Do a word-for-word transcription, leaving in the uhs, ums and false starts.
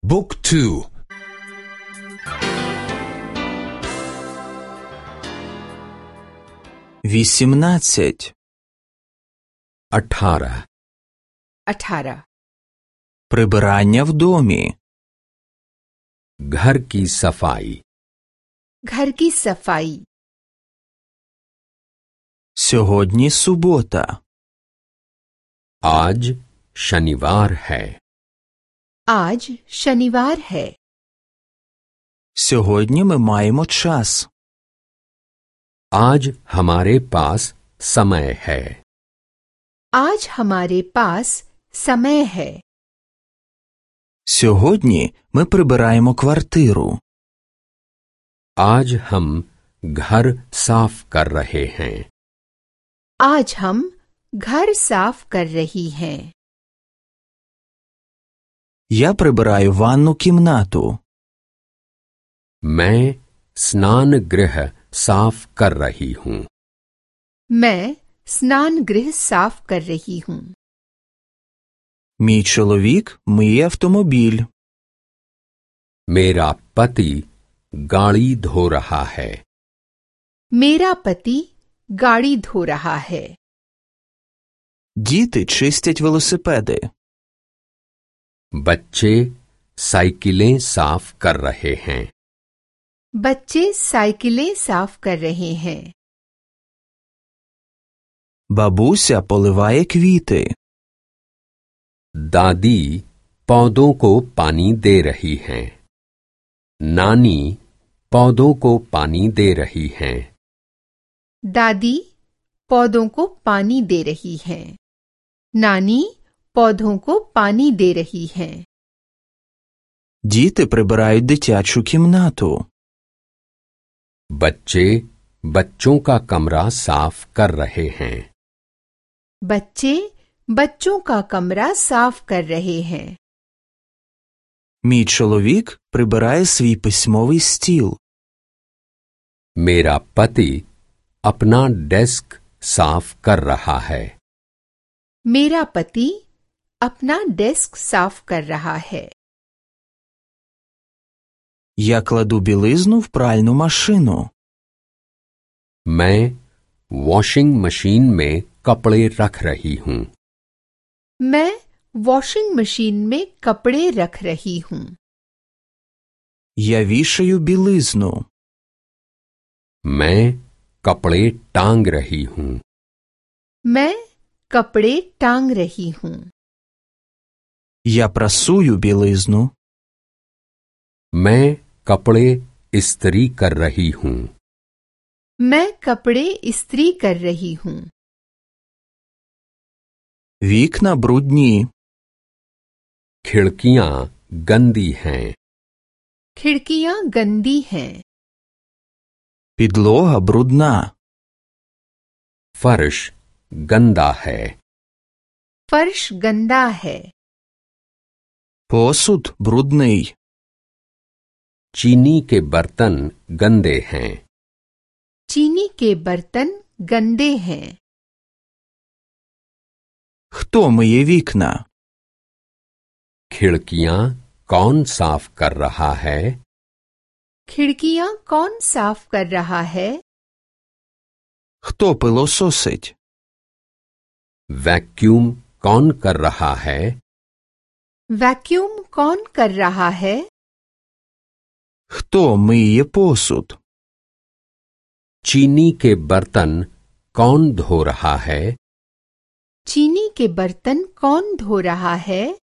Book two. Вісімнадцять. अठारह. अठारह. Прибирання в домі. घर की सफाई. घर की सफाई. Сьогодні субота. आज शनिवार है. आज शनिवार है. Сьогодні ми маємо час. आज हमारे पास समय है. आज हमारे पास समय है. Сьогодні ми прибираємо квартиру. आज हम घर साफ कर रहे हैं. आज हम घर साफ कर रही हैं. Я прибираю ванну кімнату. मैं स्नान गृह साफ कर रही हूँ. मैं स्नान गृह साफ कर रही हूँ. Мій чоловік миє автомобіль. मेरा पति गाड़ी धो रहा है. मेरा पति गाड़ी धो रहा है. Діти чистять велосипеди. बच्चे साइकिलें साफ कर रहे हैं. बच्चे साइकिलें साफ कर रहे हैं. Бабуся поливає квіти. दादी पौधों को पानी दे रही हैं. नानी पौधों को पानी दे रही हैं. दादी पौधों को पानी दे रही हैं. नानी पौधों को पानी दे रही हैं. Діти прибирають дитячу кімнату. बच्चे बच्चों का कमरा साफ कर रहे हैं. बच्चे बच्चों का कमरा साफ कर रहे हैं. Мій чоловік прибирає свій письмовий стіл. मेरा पति अपना डेस्क साफ कर रहा है. मेरा पति अपना डेस्क साफ कर रहा है. Я кладу білизну в пральну машину. मैं वॉशिंग मशीन में कपड़े रख रही हूँ. मैं वॉशिंग मशीन में कपड़े रख रही हूँ. Я вішаю білизну. मैं कपड़े टांग रही हूँ. मैं कपड़े टांग रही हूँ. Я прасую білизну. मैं कपड़े इस्त्री कर रही हूँ. मैं कपड़े इस्त्री कर रही हूँ. Вікна брудні. खिड़कियाँ गंदी हैं. खिड़कियाँ गंदी हैं. Підлога брудна. फर्श गंदा है. फर्श गंदा है. Посуд брудний. चीनी के बर्तन गंदे हैं. चीनी के बर्तन गंदे हैं. Хто миє вікна? खिड़कियाँ कौन साफ कर रहा है? खिड़कियाँ कौन साफ कर रहा है? Хто пилососить? वैक्यूम कौन कर रहा है? वैक्यूम कौन कर रहा है? Хто миє посуд? चीनी के बर्तन कौन धो रहा है? चीनी के बर्तन कौन धो रहा है?